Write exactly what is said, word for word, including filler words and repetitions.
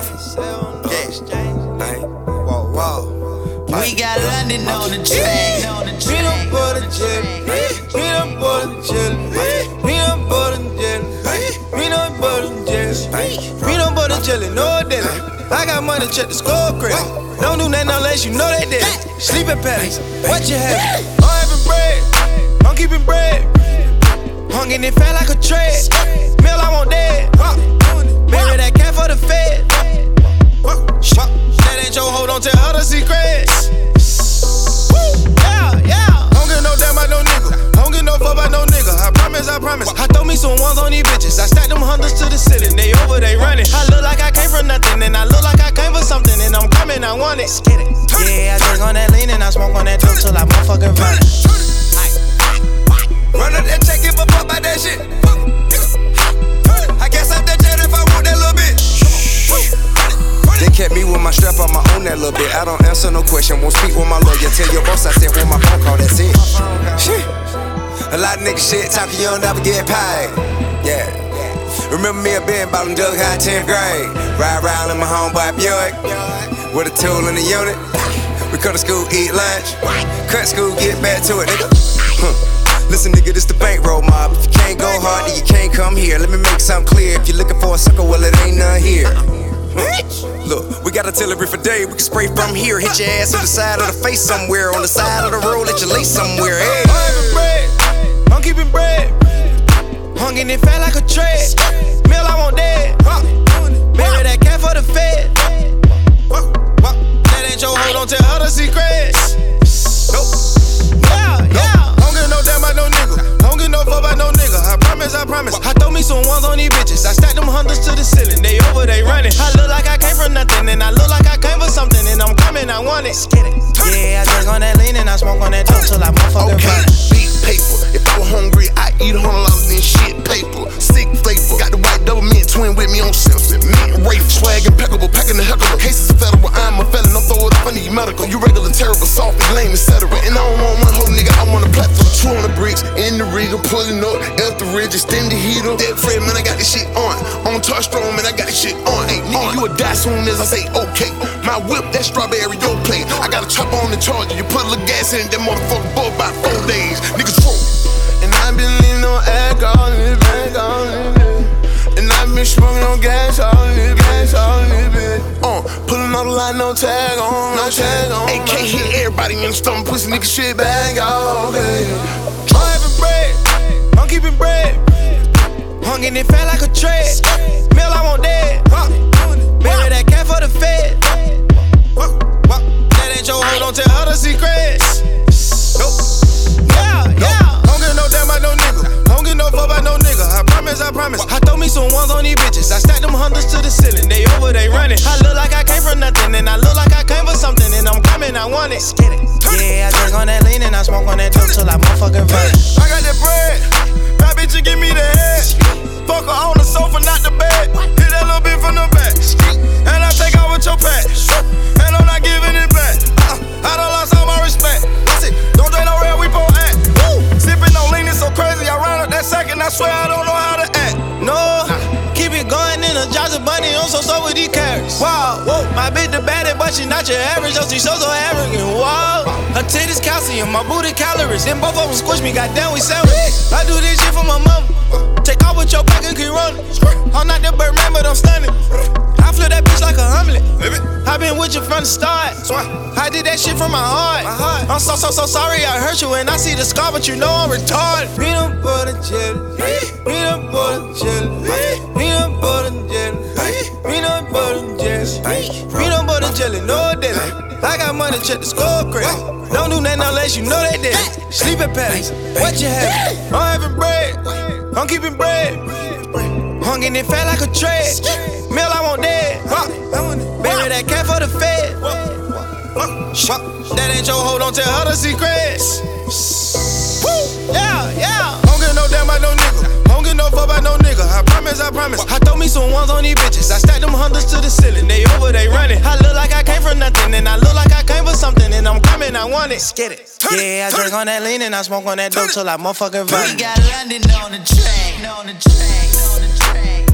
profit. Yeah. Hey. Whoa, whoa. We got London on the train. Peanut butter jelly. Peanut butter jelly. Peanut butter jelly. Peanut butter jelly. Peanut butter jelly, no deli. I got money, check the score credit. Don't do nothing unless you know they did it. Sleeping patties, what you having? I'm having bread, I'm keeping bread. Hunging it fat like a tread. Meal I want dead. Bury that cat for the fed. That ain't your hoe, don't tell her the secrets. Yeah, yeah. Don't give no damn about no nigga. Don't give no fuck about no nigga. I promise, I promise. I throw me some ones on these bitches. I stack them hundreds to the ceiling. They over, they running. I look like I came from nothing, and I look like I came for something, and I'm coming, I want it. Get it. Yeah, I drink on that lean and I smoke on that dope till I motherfucking run. Run up that check, give a fuck about that shit. I guess I'm that jet if I want that little bit. They kept me with my strap, I'ma own that little bit. I don't answer no question, won't speak with my lawyer. Tell your boss I said with my phone call, that's it. Shit. A lot of niggas shit talking, you don't never get paid. Yeah. Remember me a been ballin' Doug High tenth grade. Ride around in my homeboy Buick with a tool in the unit. We come to school, eat lunch. Cut school, get back to it, nigga. Huh. Listen, nigga, this the bankroll mob. If you can't go hard, then you can't come here. Let me make something clear. If you're looking for a sucker, well, it ain't none here. Look, we got artillery for day. We can spray from here. Hit your ass on the side of the face somewhere. On the side of the road, let your lace somewhere. Hey. I'm having bread, I'm keeping bread. Hunging it fat like a tread. Meal I want dead. Bury that cat for the fed. That ain't your hoe, don't tell her the secrets. Nope. Yeah, yeah. Don't give no damn about no nigga. Don't give no fuck about no nigga. I promise, I promise. I throw me some ones on these bitches. I stack them hundreds to the ceiling. They over, they running. I look like I came from nothing, and I look like I came for something, and I'm coming, I want it. Yeah, I drink on that lean and I smoke on that dope till I motherfucking okay, run. big paper. If I was hungry, I eat a hundred dollars in shit paper. Sick flavor. Got the white double mint twin with me on Simpson. Mint Rafe. Swag impeccable. Packing the heckler. Cases of federal. I'm a felon. Don't throw it up. I need medical. You regular, terrible, soft, lame, et cetera. And I don't want one whole nigga. I want a platform. two hundred bricks in the Riga. Pulling up. Out the ridge. Extend the heater. Dead Fred, man, I got this shit on. On touch strong, man, I got this shit on. Hey, nigga, you a die soon as I say okay. My whip, that strawberry, your plate. I got a chopper on the charger. You put a little gas in that motherfucker for about four days. Niggas broke. And I've been leaning on alcohol in the bank all in it. And I've been smoking on gas all in it, gas all in it. Uh, pulling on the line, no tag on, no tag on. A K hit everybody in the stomach, pussy nigga shit bag, okay. I'm having bread, I'm keeping bread. Hunging it fat like a tread. Meal I want dead. Bury that cat for the fed. That ain't your hoe, don't tell her the secrets. Nope. Yeah, yeah. Don't give no damn about no nigga. Don't give no fuck about no nigga. I promise, I promise. I throw me some ones on these bitches. I stack them hundreds to the ceiling. They over, they running. I look like I came from nothing, and I look like I came for something, and I'm coming, I want it. Yeah, I drink on that lean and I smoke on that dope till I motherfucking run. I got that bread. That bitch, you give me the head. Fuck her on the sofa, not the bed. Hit that little bit from the back. And I take out with your pack. And I'm not giving it back. uh, I done lost all my respect. That's it. Don't drink no red, we pour act. Sippin' on lean, it's so crazy. I round up that second, I swear I don't know how to act. No, keep it going in a Johnson bunny. I'm so so with these carrots. Wow, whoa, my bitch the baddest, but she not your average. Oh, she so so arrogant. Wow, her titties calcium, my booty calories. Then both of them squish me, goddamn we sandwich. I do this shit for my mama. Take off with your back and keep running. I'm not the Birdman, but I'm stunning. I flip that bitch like a omelet. I been with you from the start. I did that shit from my heart. I'm so, so, so sorry I hurt you and I see the scar, but you know I'm retarded. Peanut butter jelly. Peanut butter jelly. Peanut butter jelly. Peanut butter jelly. Peanut butter jelly, no deli. I got money, check the score credit. Don't do nothing unless you know they did. Sleeping patties, what you having? I'm having bread, I'm keeping bread. Hunging it fat like a tread. Meal I want dead. Bury that cat for the fed. That ain't your hoe, don't tell her the secrets. Yeah, yeah. Don't give no damn about no nigga. Don't give no fuck about no nigga. I promise, I promise. I throw me some ones on these bitches. I stack them hundreds to the ceiling. They over, they running. I look like I came from nothing, and I look like I came for something, and I'm coming, I want it. Get it. Yeah, I drink on that lean and I smoke on that dope till I motherfucking run. We got London on the train, on the train, on the train.